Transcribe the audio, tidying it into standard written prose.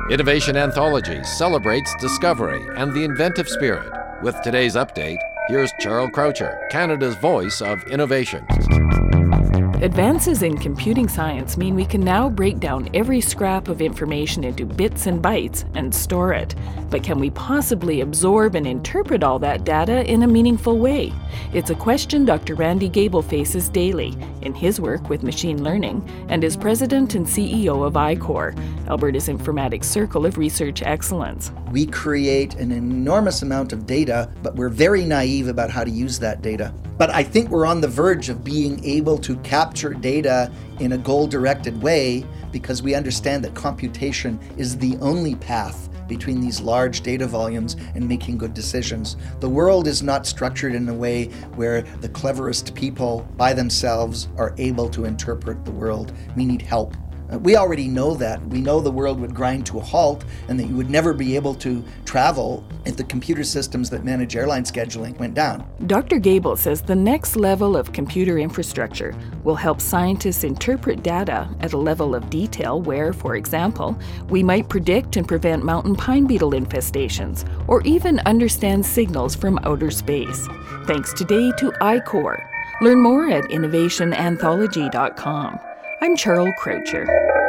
Innovation Anthology celebrates discovery and the inventive spirit. With today's update, here's Charles Croucher, Canada's voice of innovation. Advances in computing science mean we can now break down every scrap of information into bits and bytes and store it. But can we possibly absorb and interpret all that data in a meaningful way? It's a question Dr. Randy Gable faces daily in his work with machine learning and is president and CEO of I-Corps, Alberta's Informatics Circle of Research Excellence. We create an enormous amount of data, but we're very naive about how to use that data. But I think we're on the verge of being able to capture data in a goal-directed way because we understand that computation is the only path between these large data volumes and making good decisions. The world is not structured in a way where the cleverest people by themselves are able to interpret the world. We need help. We already know that. We know the world would grind to a halt and that you would never be able to travel if the computer systems that manage airline scheduling went down. Dr. Gable says the next level of computer infrastructure will help scientists interpret data at a level of detail where, for example, we might predict and prevent mountain pine beetle infestations or even understand signals from outer space. Thanks today to I-Corps. Learn more at innovationanthology.com. I'm Charles Croucher.